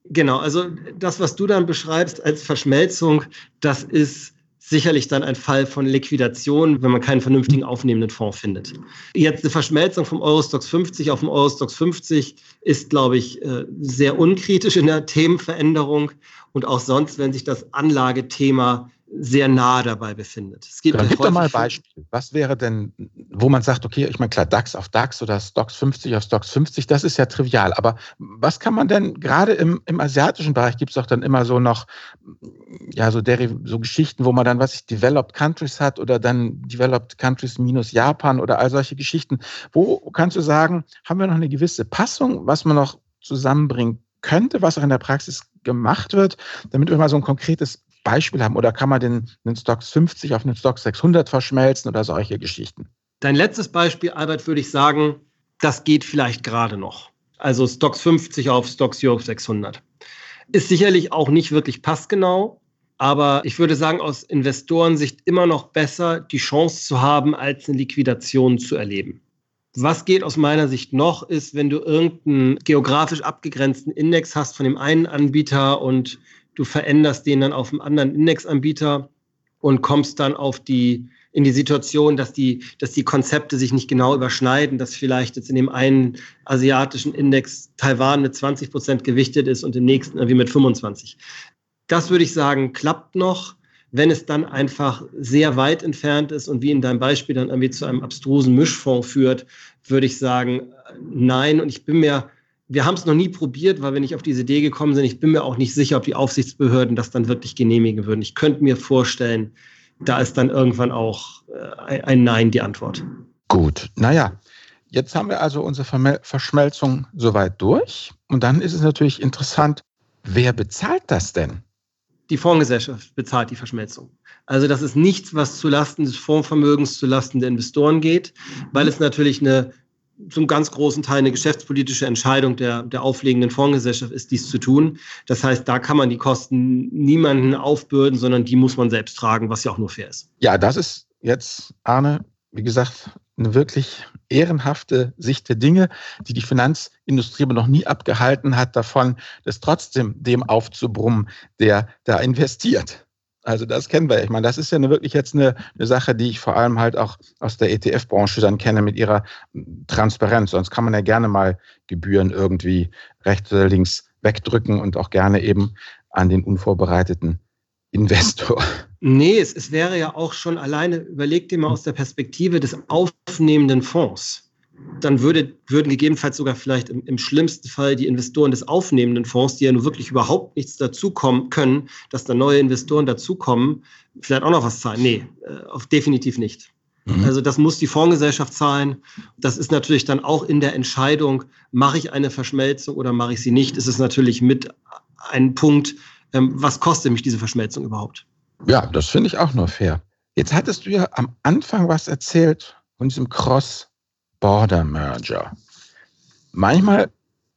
Genau, also das, was du dann beschreibst als Verschmelzung, das ist sicherlich dann ein Fall von Liquidation, wenn man keinen vernünftigen aufnehmenden Fonds findet. Jetzt eine Verschmelzung vom Eurostoxx fünfzig auf dem Eurostoxx fünfzig ist, glaube ich, sehr unkritisch in der Themenveränderung und auch sonst, wenn sich das Anlagethema sehr nah dabei befindet. Es gibt, gib doch mal ein Beispiel. Was wäre denn, wo man sagt, okay, ich meine, klar, DAX auf DAX oder Stoxx fünfzig auf Stoxx fünfzig, das ist ja trivial. Aber was kann man denn, gerade im, im asiatischen Bereich gibt es doch dann immer so noch, ja, so, Deri- so Geschichten, wo man dann, was ich, Developed Countries hat oder dann Developed Countries minus Japan oder all solche Geschichten. Wo kannst du sagen, haben wir noch eine gewisse Passung, was man noch zusammenbringen könnte, was auch in der Praxis gemacht wird, damit wir mal so ein konkretes Beispiel haben? Oder kann man den, den Stoxx fünfzig auf den Stoxx sechshundert verschmelzen oder solche Geschichten? Dein letztes Beispiel, Albert, würde ich sagen, das geht vielleicht gerade noch. Also Stoxx fünfzig auf Stoxx Europe sechshundert. Ist sicherlich auch nicht wirklich passgenau, aber ich würde sagen, aus Investorensicht immer noch besser, die Chance zu haben, als eine Liquidation zu erleben. Was geht aus meiner Sicht noch, ist, wenn du irgendeinen geografisch abgegrenzten Index hast von dem einen Anbieter und du veränderst den dann auf einen anderen Indexanbieter und kommst dann auf die, in die Situation, dass die, dass die Konzepte sich nicht genau überschneiden, dass vielleicht jetzt in dem einen asiatischen Index Taiwan mit zwanzig Prozent gewichtet ist und im nächsten irgendwie mit fünfundzwanzig. Das würde ich sagen, klappt noch. Wenn es dann einfach sehr weit entfernt ist und wie in deinem Beispiel dann irgendwie zu einem abstrusen Mischfonds führt, würde ich sagen, nein. Und ich bin mir Wir haben es noch nie probiert, weil wir nicht auf diese Idee gekommen sind. Ich bin mir auch nicht sicher, ob die Aufsichtsbehörden das dann wirklich genehmigen würden. Ich könnte mir vorstellen, da ist dann irgendwann auch äh, ein Nein die Antwort. Gut, naja, jetzt haben wir also unsere Verme- Verschmelzung soweit durch. Und dann ist es natürlich interessant, wer bezahlt das denn? Die Fondsgesellschaft bezahlt die Verschmelzung. Also das ist nichts, was zulasten des Fondsvermögens, zulasten der Investoren geht, weil es natürlich eine zum ganz großen Teil eine geschäftspolitische Entscheidung der, der auflegenden Fondsgesellschaft ist, dies zu tun. Das heißt, da kann man die Kosten niemanden aufbürden, sondern die muss man selbst tragen, was ja auch nur fair ist. Ja, das ist jetzt, Arne, wie gesagt, eine wirklich ehrenhafte Sicht der Dinge, die die Finanzindustrie aber noch nie abgehalten hat davon, das trotzdem dem aufzubrummen, der da investiert. Also das kennen wir. Ich meine, das ist ja eine, wirklich jetzt eine, eine Sache, die ich vor allem halt auch aus der E T F-Branche dann kenne mit ihrer Transparenz. Sonst kann man ja gerne mal Gebühren irgendwie rechts oder links wegdrücken und auch gerne eben an den unvorbereiteten Investor. Nee, es, es wäre ja auch schon alleine, überleg dir mal aus der Perspektive des aufnehmenden Fonds. Dann würde, würden gegebenenfalls sogar vielleicht im, im schlimmsten Fall die Investoren des aufnehmenden Fonds, die ja nun wirklich überhaupt nichts dazukommen können, dass da neue Investoren dazukommen, vielleicht auch noch was zahlen. Nee, äh, auf definitiv nicht. Mhm. Also das muss die Fondsgesellschaft zahlen. Das ist natürlich dann auch in der Entscheidung, mache ich eine Verschmelzung oder mache ich sie nicht, ist es natürlich mit ein Punkt, ähm, was kostet mich diese Verschmelzung überhaupt? Ja, das finde ich auch nur fair. Jetzt hattest du ja am Anfang was erzählt von diesem Cross Border Merger. Manchmal,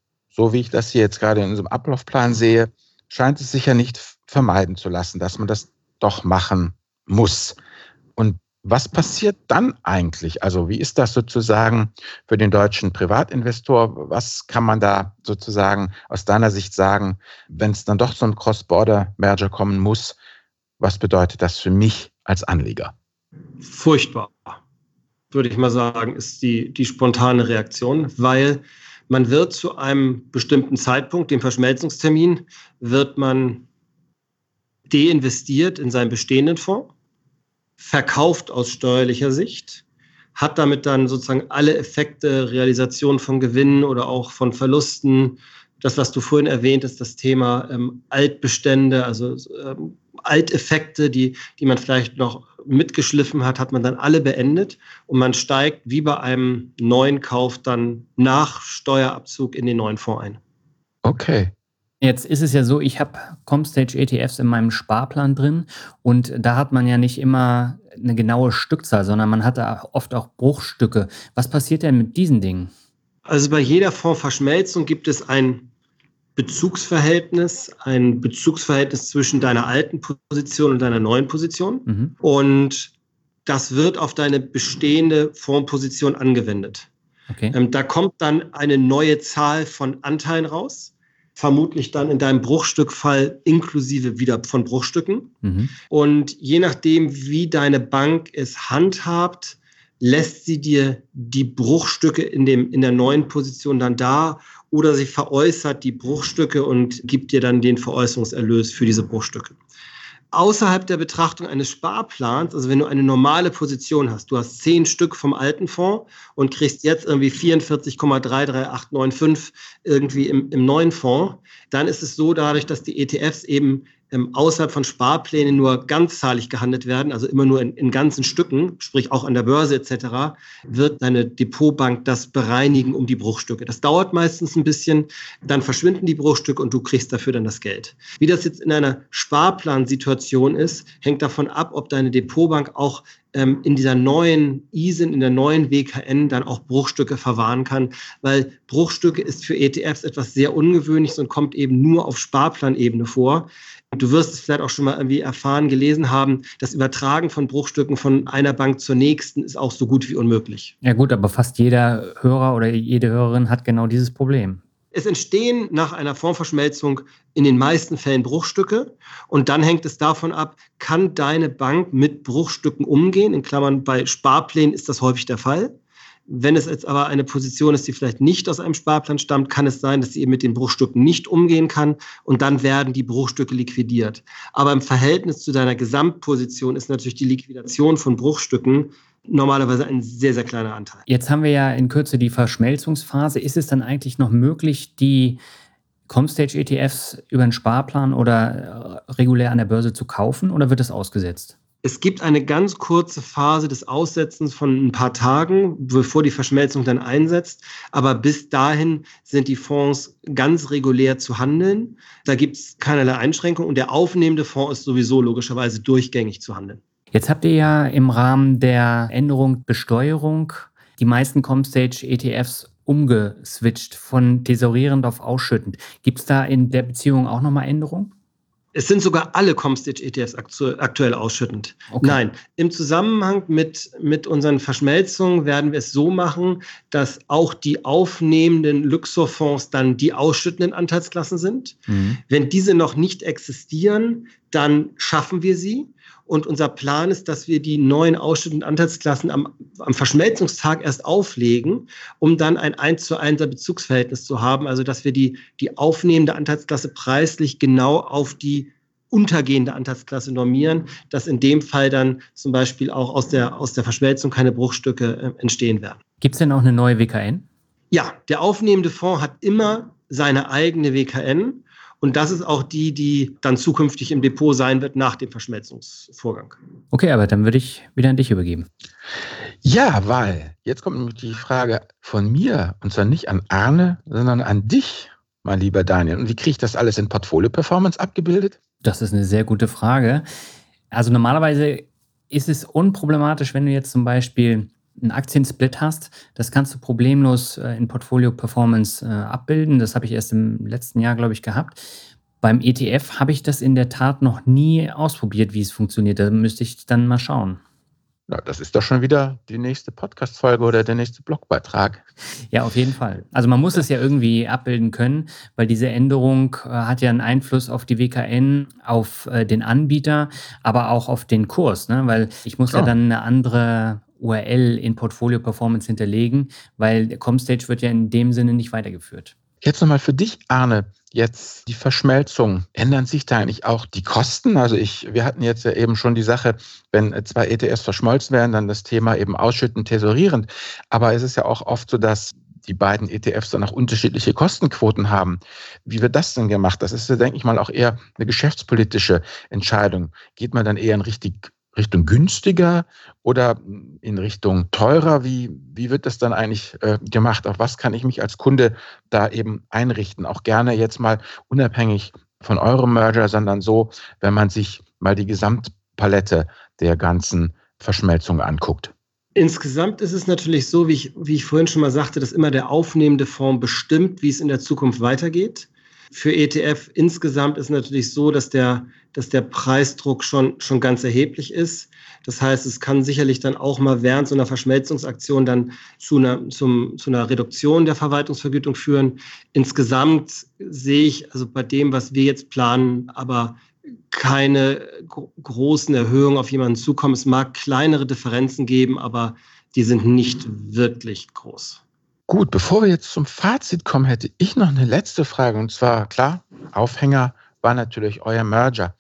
so wie ich das hier jetzt gerade in unserem Ablaufplan sehe, scheint es sich ja nicht vermeiden zu lassen, dass man das doch machen muss. Und was passiert dann eigentlich? Also wie ist das sozusagen für den deutschen Privatinvestor? Was kann man da sozusagen aus deiner Sicht sagen, wenn es dann doch so ein Cross-Border-Merger kommen muss? Was bedeutet das für mich als Anleger? Furchtbar, würde ich mal sagen, ist die, die spontane Reaktion, weil man wird zu einem bestimmten Zeitpunkt, dem Verschmelzungstermin, wird man deinvestiert in seinen bestehenden Fonds, verkauft aus steuerlicher Sicht, hat damit dann sozusagen alle Effekte, Realisation von Gewinnen oder auch von Verlusten. Das, was du vorhin erwähnt hast, das Thema ähm, Altbestände, also ähm, Alteffekte, die, die man vielleicht noch mitgeschliffen hat, hat man dann alle beendet und man steigt wie bei einem neuen Kauf dann nach Steuerabzug in den neuen Fonds ein. Okay. Jetzt ist es ja so, ich habe CommStage-E T Fs in meinem Sparplan drin und da hat man ja nicht immer eine genaue Stückzahl, sondern man hat da oft auch Bruchstücke. Was passiert denn mit diesen Dingen? Also bei jeder Fondsverschmelzung gibt es ein Bezugsverhältnis, ein Bezugsverhältnis zwischen deiner alten Position und deiner neuen Position. Mhm. Und das wird auf deine bestehende Fondsposition angewendet. Okay. Ähm, da kommt dann eine neue Zahl von Anteilen raus. vermutlich dann in deinem Bruchstückfall inklusive wieder von Bruchstücken. Mhm. Und je nachdem, wie deine Bank es handhabt, lässt sie dir die Bruchstücke in, dem, in der neuen Position dann da oder sie veräußert die Bruchstücke und gibt dir dann den Veräußerungserlös für diese Bruchstücke. Außerhalb der Betrachtung eines Sparplans, also wenn du eine normale Position hast, du hast zehn Stück vom alten Fonds und kriegst jetzt irgendwie vierundvierzig Komma drei drei acht neun fünf irgendwie im, im neuen Fonds, dann ist es so, dadurch, dass die E T Fs eben ähm, außerhalb von Sparplänen nur ganzzahlig gehandelt werden, also immer nur in, in ganzen Stücken, sprich auch an der Börse et cetera, wird deine Depotbank das bereinigen um die Bruchstücke. Das dauert meistens ein bisschen, dann verschwinden die Bruchstücke und du kriegst dafür dann das Geld. Wie das jetzt in einer Sparplansituation ist, hängt davon ab, ob deine Depotbank auch ähm, in dieser neuen I S I N, in der neuen W K N dann auch Bruchstücke verwahren kann, weil Bruchstücke ist für E T Fs etwas sehr Ungewöhnliches und kommt eben nur auf Sparplanebene vor. Du wirst es vielleicht auch schon mal irgendwie erfahren, gelesen haben, das Übertragen von Bruchstücken von einer Bank zur nächsten ist auch so gut wie unmöglich. Ja gut, aber fast jeder Hörer oder jede Hörerin hat genau dieses Problem. Es entstehen nach einer Fondsverschmelzung in den meisten Fällen Bruchstücke und dann hängt es davon ab, kann deine Bank mit Bruchstücken umgehen? In Klammern, bei Sparplänen ist das häufig der Fall. Wenn es jetzt aber eine Position ist, die vielleicht nicht aus einem Sparplan stammt, kann es sein, dass sie eben mit den Bruchstücken nicht umgehen kann und dann werden die Bruchstücke liquidiert. Aber im Verhältnis zu deiner Gesamtposition ist natürlich die Liquidation von Bruchstücken normalerweise ein sehr, sehr kleiner Anteil. Jetzt haben wir ja in Kürze die Verschmelzungsphase. Ist es dann eigentlich noch möglich, die Comstage-E T Fs über einen Sparplan oder regulär an der Börse zu kaufen oder wird das ausgesetzt? Es gibt eine ganz kurze Phase des Aussetzens von ein paar Tagen, bevor die Verschmelzung dann einsetzt. Aber bis dahin sind die Fonds ganz regulär zu handeln. Da gibt es keinerlei Einschränkungen und der aufnehmende Fonds ist sowieso logischerweise durchgängig zu handeln. Jetzt habt ihr ja im Rahmen der Änderung Besteuerung die meisten Comstage-E T Fs umgeswitcht von tesorierend auf ausschüttend. Gibt es da in der Beziehung auch nochmal Änderungen? Es sind sogar alle Comstage-E T Fs aktu- aktuell ausschüttend. Okay. Nein, im Zusammenhang mit, mit unseren Verschmelzungen werden wir es so machen, dass auch die aufnehmenden Luxor-Fonds dann die ausschüttenden Anteilsklassen sind. Mhm. Wenn diese noch nicht existieren, dann schaffen wir sie. Und unser Plan ist, dass wir die neuen ausschüttenden Anteilsklassen am, am Verschmelzungstag erst auflegen, um dann ein eins zu eins Bezugsverhältnis zu haben. Also dass wir die, die aufnehmende Anteilsklasse preislich genau auf die untergehende Anteilsklasse normieren, dass in dem Fall dann zum Beispiel auch aus der, aus der Verschmelzung keine Bruchstücke äh, entstehen werden. Gibt es denn auch eine neue W K N? Ja, der aufnehmende Fonds hat immer seine eigene W K N. Und das ist auch die, die dann zukünftig im Depot sein wird nach dem Verschmelzungsvorgang. Okay, aber dann würde ich wieder an dich übergeben. Ja, weil jetzt kommt nämlich die Frage von mir, und zwar nicht an Arne, sondern an dich, mein lieber Daniel. Und wie kriege ich das alles in Portfolio-Performance abgebildet? Das ist eine sehr gute Frage. Also normalerweise ist es unproblematisch, wenn du jetzt zum Beispiel einen Aktiensplit hast, das kannst du problemlos äh, in Portfolio Performance äh, abbilden. Das habe ich erst im letzten Jahr, glaube ich, gehabt. Beim E T F habe ich das in der Tat noch nie ausprobiert, wie es funktioniert. Da müsste ich dann mal schauen. Ja, das ist doch schon wieder die nächste Podcast-Folge oder der nächste Blogbeitrag. Ja, auf jeden Fall. Also man muss es ja irgendwie abbilden können, weil diese Änderung äh, hat ja einen Einfluss auf die W K N, auf äh, den Anbieter, aber auch auf den Kurs, ne? Weil ich muss ja, ja dann eine andere U R L in Portfolio Performance hinterlegen, weil der Comstage wird ja in dem Sinne nicht weitergeführt. Jetzt nochmal für dich, Arne, jetzt die Verschmelzung. Ändern sich da eigentlich auch die Kosten? Also ich, wir hatten jetzt ja eben schon die Sache, wenn zwei E T Fs verschmolzen werden, dann das Thema eben ausschütten, tesorierend. Aber es ist ja auch oft so, dass die beiden E T Fs dann auch unterschiedliche Kostenquoten haben. Wie wird das denn gemacht? Das ist, denke ich mal, auch eher eine geschäftspolitische Entscheidung. Geht man dann eher in richtig Richtung günstiger oder in Richtung teurer? Wie, wie wird das dann eigentlich äh, gemacht? Auf was kann ich mich als Kunde da eben einrichten? Auch gerne jetzt mal unabhängig von eurem Merger, sondern so, wenn man sich mal die Gesamtpalette der ganzen Verschmelzung anguckt. Insgesamt ist es natürlich so, wie ich, wie ich vorhin schon mal sagte, dass immer der aufnehmende Fonds bestimmt, wie es in der Zukunft weitergeht. Für E T F insgesamt ist natürlich so, dass der, dass der Preisdruck schon, schon ganz erheblich ist. Das heißt, es kann sicherlich dann auch mal während so einer Verschmelzungsaktion dann zu einer, zum, zu einer Reduktion der Verwaltungsvergütung führen. Insgesamt sehe ich also bei dem, was wir jetzt planen, aber keine gro- großen Erhöhungen auf jemanden zukommen. Es mag kleinere Differenzen geben, aber die sind nicht wirklich groß. Gut, bevor wir jetzt zum Fazit kommen, hätte ich noch eine letzte Frage. Und zwar, klar, Aufhänger war natürlich euer Merger.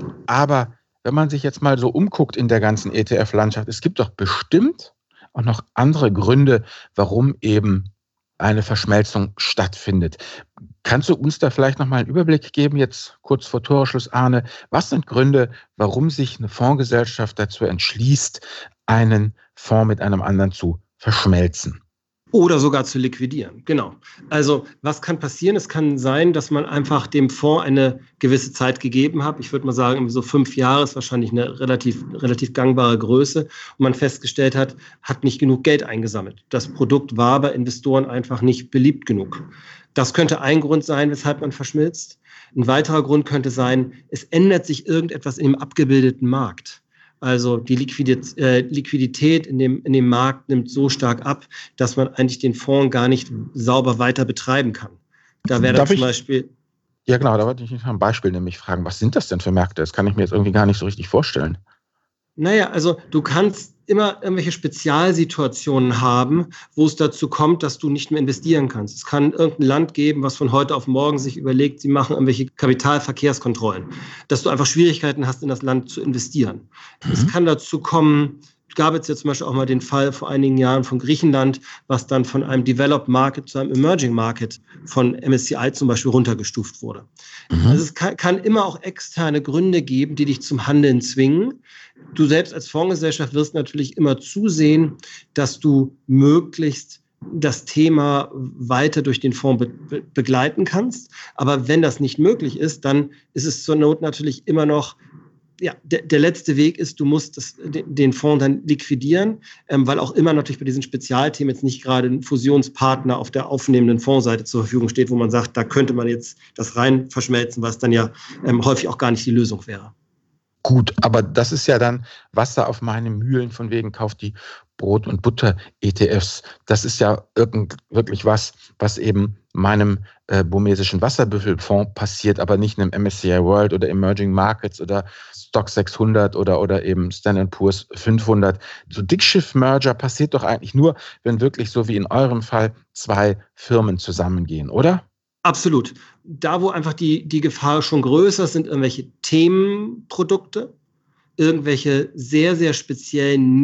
Aber wenn man sich jetzt mal so umguckt in der ganzen E T F-Landschaft, es gibt doch bestimmt auch noch andere Gründe, warum eben eine Verschmelzung stattfindet. Kannst du uns da vielleicht noch mal einen Überblick geben, jetzt kurz vor Toreschluss, Arne? Was sind Gründe, warum sich eine Fondsgesellschaft dazu entschließt, einen Fonds mit einem anderen zu verschmelzen? Oder sogar zu liquidieren, genau. Also was kann passieren? Es kann sein, dass man einfach dem Fonds eine gewisse Zeit gegeben hat. Ich würde mal sagen, so fünf Jahre ist wahrscheinlich eine relativ, relativ gangbare Größe. Und man festgestellt hat, hat nicht genug Geld eingesammelt. Das Produkt war bei Investoren einfach nicht beliebt genug. Das könnte ein Grund sein, weshalb man verschmilzt. Ein weiterer Grund könnte sein, es ändert sich irgendetwas in dem abgebildeten Markt. Also die Liquidität, äh, Liquidität in dem, in dem Markt nimmt so stark ab, dass man eigentlich den Fonds gar nicht sauber weiter betreiben kann. Da wäre dann zum Beispiel... Ja genau, da wollte ich mich nach einem Beispiel nämlich fragen. Was sind das denn für Märkte? Das kann ich mir jetzt irgendwie gar nicht so richtig vorstellen. Naja, also du kannst immer irgendwelche Spezialsituationen haben, wo es dazu kommt, dass du nicht mehr investieren kannst. Es kann irgendein Land geben, was von heute auf morgen sich überlegt, sie machen irgendwelche Kapitalverkehrskontrollen, dass du einfach Schwierigkeiten hast, in das Land zu investieren. Mhm. Es kann dazu kommen, gab es ja zum Beispiel auch mal den Fall vor einigen Jahren von Griechenland, was dann von einem Developed Market zu einem Emerging Market von M S C I zum Beispiel runtergestuft wurde. Mhm. Also es kann, kann immer auch externe Gründe geben, die dich zum Handeln zwingen. Du selbst als Fondsgesellschaft wirst natürlich immer zusehen, dass du möglichst das Thema weiter durch den Fonds be- begleiten kannst. Aber wenn das nicht möglich ist, dann ist es zur Not natürlich immer noch, ja, der, der letzte Weg ist, du musst das, den Fonds dann liquidieren, ähm, weil auch immer natürlich bei diesen Spezialthemen jetzt nicht gerade ein Fusionspartner auf der aufnehmenden Fondsseite zur Verfügung steht, wo man sagt, da könnte man jetzt das rein verschmelzen, was dann ja ähm, häufig auch gar nicht die Lösung wäre. Gut, aber das ist ja dann Wasser auf meine Mühlen, von wegen kauft die Brot- und Butter-E T Fs. Das ist ja irgend, wirklich was, was eben meinem äh, burmesischen Wasserbüffelfonds passiert, aber nicht einem M S C I World oder Emerging Markets oder Stock sechshundert oder, oder eben Standard and Poor's fünfhundert. So Dickschiff-Merger passiert doch eigentlich nur, wenn wirklich so wie in eurem Fall zwei Firmen zusammengehen, oder? Absolut. Da, wo einfach die, die Gefahr schon größer ist, sind irgendwelche Themenprodukte, irgendwelche sehr, sehr speziellen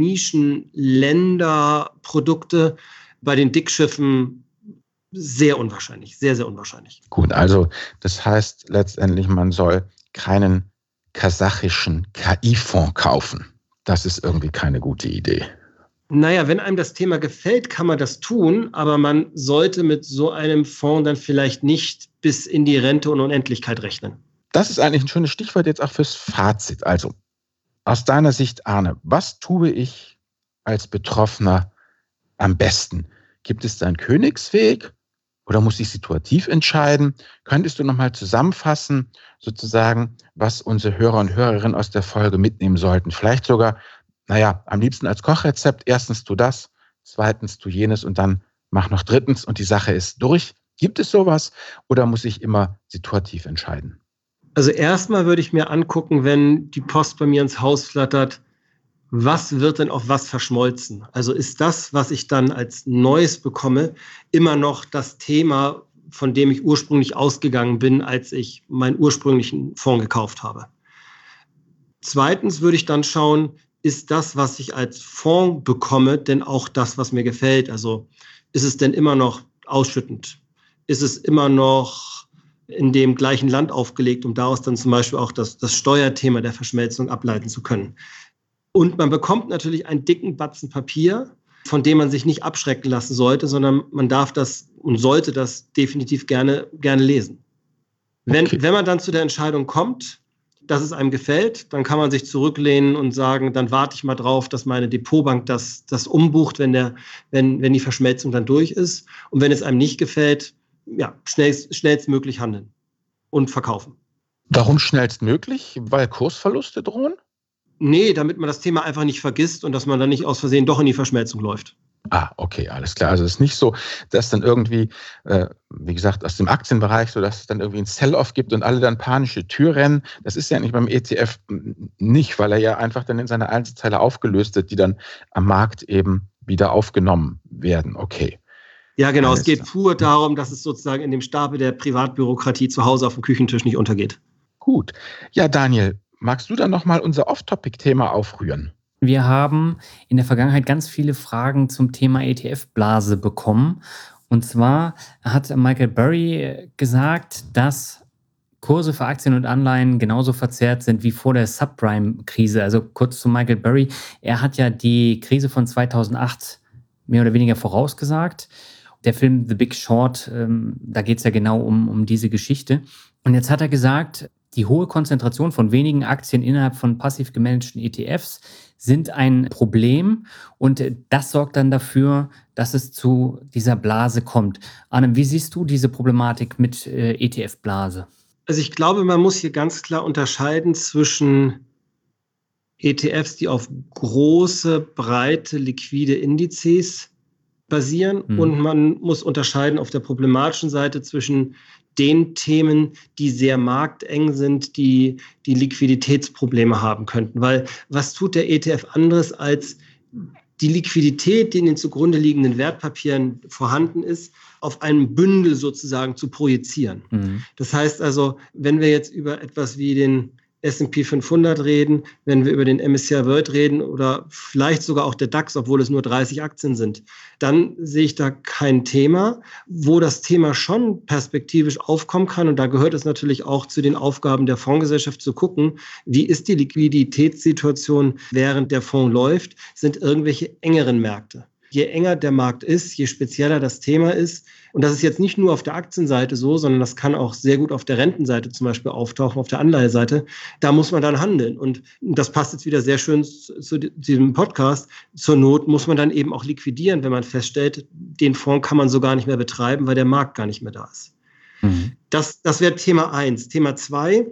Nischen-Länderprodukte. Bei den Dickschiffen sehr unwahrscheinlich, sehr, sehr unwahrscheinlich. Gut, also das heißt letztendlich, man soll keinen kasachischen K I-Fonds kaufen. Das ist irgendwie keine gute Idee. Naja, wenn einem das Thema gefällt, kann man das tun, aber man sollte mit so einem Fonds dann vielleicht nicht bis in die Rente und Unendlichkeit rechnen. Das ist eigentlich ein schönes Stichwort jetzt auch fürs Fazit. Also, aus deiner Sicht, Arne, was tue ich als Betroffener am besten? Gibt es da einen Königsweg oder muss ich situativ entscheiden? Könntest du nochmal zusammenfassen, sozusagen, was unsere Hörer und Hörerinnen aus der Folge mitnehmen sollten? Vielleicht sogar, naja, am liebsten als Kochrezept. Erstens tu das, zweitens tu jenes und dann mach noch drittens und die Sache ist durch. Gibt es sowas oder muss ich immer situativ entscheiden? Also erstmal würde ich mir angucken, wenn die Post bei mir ins Haus flattert, was wird denn auf was verschmolzen? Also ist das, was ich dann als Neues bekomme, immer noch das Thema, von dem ich ursprünglich ausgegangen bin, als ich meinen ursprünglichen Fonds gekauft habe? Zweitens würde ich dann schauen, ist das, was ich als Fonds bekomme, denn auch das, was mir gefällt? Also ist es denn immer noch ausschüttend? Ist es immer noch in dem gleichen Land aufgelegt, um daraus dann zum Beispiel auch das, das Steuerthema der Verschmelzung ableiten zu können? Und man bekommt natürlich einen dicken Batzen Papier, von dem man sich nicht abschrecken lassen sollte, sondern man darf das und sollte das definitiv gerne, gerne lesen. Wenn, okay. wenn man dann zu der Entscheidung kommt, dass es einem gefällt, dann kann man sich zurücklehnen und sagen, dann warte ich mal drauf, dass meine Depotbank das, das umbucht, wenn, der, wenn, wenn die Verschmelzung dann durch ist. Und wenn es einem nicht gefällt, ja, schnellst, schnellstmöglich handeln. und verkaufen. Warum schnellstmöglich? Weil Kursverluste drohen? Nee, damit man das Thema einfach nicht vergisst und dass man dann nicht aus Versehen doch in die Verschmelzung läuft. Ah, okay, alles klar. Also es ist nicht so, dass dann irgendwie, äh, wie gesagt, aus dem Aktienbereich, so dass es dann irgendwie ein Sell-off gibt und alle dann panische Tür rennen. Das ist ja nicht beim E T F nicht, weil er ja einfach dann in seine Einzelteile aufgelöst wird, die dann am Markt eben wieder aufgenommen werden. Okay. Ja, genau. Alles es geht klar. Pur darum, dass es sozusagen in dem Stapel der Privatbürokratie zu Hause auf dem Küchentisch nicht untergeht. Gut. Ja, Daniel, magst du dann nochmal unser Off-Topic-Thema aufrühren? Wir haben in der Vergangenheit ganz viele Fragen zum Thema E T F-Blase bekommen. Und zwar hat Michael Burry gesagt, dass Kurse für Aktien und Anleihen genauso verzerrt sind wie vor der Subprime-Krise. Also kurz zu Michael Burry. Er hat ja die Krise von zweitausendacht mehr oder weniger vorausgesagt. Der Film The Big Short, ähm, da geht es ja genau um, um diese Geschichte. Und jetzt hat er gesagt, die hohe Konzentration von wenigen Aktien innerhalb von passiv gemanagten E T Fs sind ein Problem und das sorgt dann dafür, dass es zu dieser Blase kommt. Arne, wie siehst du diese Problematik mit äh, E T F-Blase? Also ich glaube, man muss hier ganz klar unterscheiden zwischen E T Fs, die auf große, breite, liquide Indizes basieren hm. und man muss unterscheiden auf der problematischen Seite zwischen den Themen, die sehr markteng sind, die die Liquiditätsprobleme haben könnten. Weil was tut der E T F anderes als die Liquidität, die in den zugrunde liegenden Wertpapieren vorhanden ist, auf einem Bündel sozusagen zu projizieren. Mhm. Das heißt also, wenn wir jetzt über etwas wie den S und P fünfhundert reden, wenn wir über den M S C I World reden oder vielleicht sogar auch der DAX, obwohl es nur dreißig Aktien sind, dann sehe ich da kein Thema. Wo das Thema schon perspektivisch aufkommen kann, und da gehört es natürlich auch zu den Aufgaben der Fondsgesellschaft zu gucken, wie ist die Liquiditätssituation, während der Fonds läuft, sind irgendwelche engeren Märkte. Je enger der Markt ist, je spezieller das Thema ist, und das ist jetzt nicht nur auf der Aktienseite so, sondern das kann auch sehr gut auf der Rentenseite zum Beispiel auftauchen, auf der Anleiheseite, da muss man dann handeln. Und das passt jetzt wieder sehr schön zu diesem Podcast. Zur Not muss man dann eben auch liquidieren, wenn man feststellt, den Fonds kann man so gar nicht mehr betreiben, weil der Markt gar nicht mehr da ist. Mhm. Das, das wäre Thema eins. Thema zwei,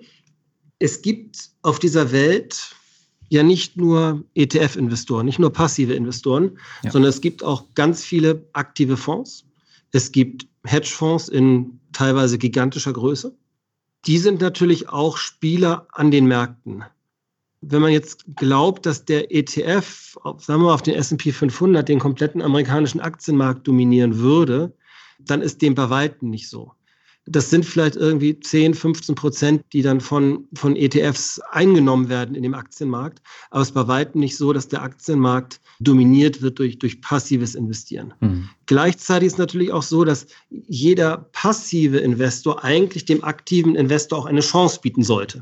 es gibt auf dieser Welt ja nicht nur E T F-Investoren, nicht nur passive Investoren, ja. sondern es gibt auch ganz viele aktive Fonds. Es gibt Hedgefonds in teilweise gigantischer Größe. Die sind natürlich auch Spieler an den Märkten. Wenn man jetzt glaubt, dass der E T F, sagen wir mal auf den S und P fünfhundert, den kompletten amerikanischen Aktienmarkt dominieren würde, dann ist dem bei Weitem nicht so. Das sind vielleicht irgendwie zehn, fünfzehn Prozent, die dann von, von E T Fs eingenommen werden in dem Aktienmarkt. Aber es ist bei weitem nicht so, dass der Aktienmarkt dominiert wird durch, durch passives Investieren. Mhm. Gleichzeitig ist natürlich auch so, dass jeder passive Investor eigentlich dem aktiven Investor auch eine Chance bieten sollte.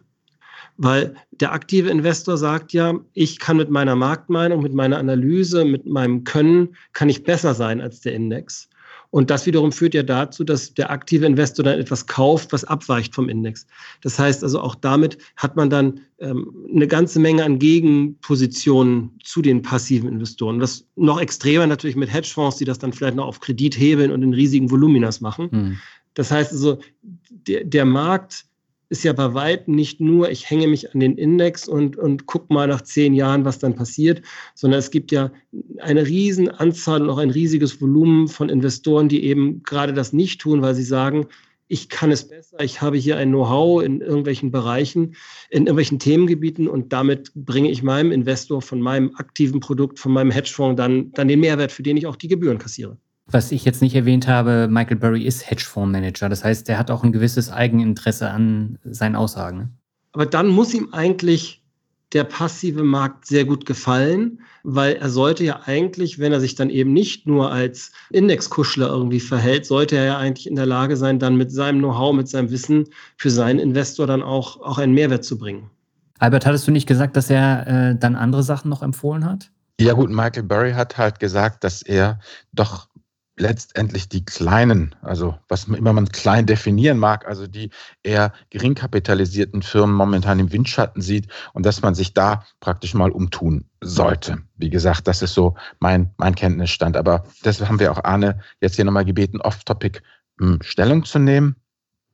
Weil der aktive Investor sagt ja, ich kann mit meiner Marktmeinung, mit meiner Analyse, mit meinem Können, kann ich besser sein als der Index. Und das wiederum führt ja dazu, dass der aktive Investor dann etwas kauft, was abweicht vom Index. Das heißt also, auch damit hat man dann ähm, eine ganze Menge an Gegenpositionen zu den passiven Investoren. Das noch extremer natürlich mit Hedgefonds, die das dann vielleicht noch auf Kredit hebeln und in riesigen Voluminas machen. Mhm. Das heißt also, der, der Markt ist ja bei weitem nicht nur, ich hänge mich an den Index und, und gucke mal nach zehn Jahren, was dann passiert, sondern es gibt ja eine riesen Anzahl und auch ein riesiges Volumen von Investoren, die eben gerade das nicht tun, weil sie sagen, ich kann es besser, ich habe hier ein Know-how in irgendwelchen Bereichen, in irgendwelchen Themengebieten und damit bringe ich meinem Investor von meinem aktiven Produkt, von meinem Hedgefonds dann, dann den Mehrwert, für den ich auch die Gebühren kassiere. Was ich jetzt nicht erwähnt habe, Michael Burry ist Hedgefondsmanager. Das heißt, er hat auch ein gewisses Eigeninteresse an seinen Aussagen. Ne? Aber dann muss ihm eigentlich der passive Markt sehr gut gefallen, weil er sollte ja eigentlich, wenn er sich dann eben nicht nur als Indexkuschler irgendwie verhält, sollte er ja eigentlich in der Lage sein, dann mit seinem Know-how, mit seinem Wissen für seinen Investor dann auch, auch einen Mehrwert zu bringen. Albert, hattest du nicht gesagt, dass er äh, dann andere Sachen noch empfohlen hat? Ja gut, Michael Burry hat halt gesagt, dass er doch letztendlich die kleinen, also was immer man klein definieren mag, also die eher gering kapitalisierten Firmen momentan im Windschatten sieht und dass man sich da praktisch mal umtun sollte. Wie gesagt, das ist so mein, mein Kenntnisstand. Aber das haben wir auch Arne jetzt hier nochmal gebeten, off-topic Stellung zu nehmen.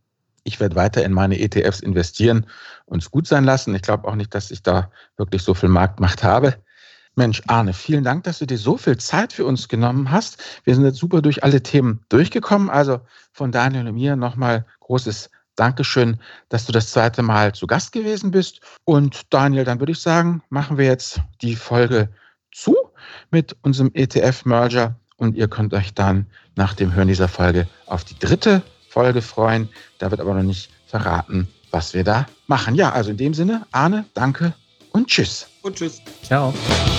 Ich werde weiter in meine E T Fs investieren und es gut sein lassen. Ich glaube auch nicht, dass ich da wirklich so viel Marktmacht habe. Mensch, Arne, vielen Dank, dass du dir so viel Zeit für uns genommen hast. Wir sind jetzt super durch alle Themen durchgekommen. Also von Daniel und mir nochmal großes Dankeschön, dass du das zweite Mal zu Gast gewesen bist. Und Daniel, dann würde ich sagen, machen wir jetzt die Folge zu mit unserem E T F-Merger. Und ihr könnt euch dann nach dem Hören dieser Folge auf die dritte Folge freuen. Da wird aber noch nicht verraten, was wir da machen. Ja, also in dem Sinne, Arne, danke und tschüss. Und tschüss. Ciao.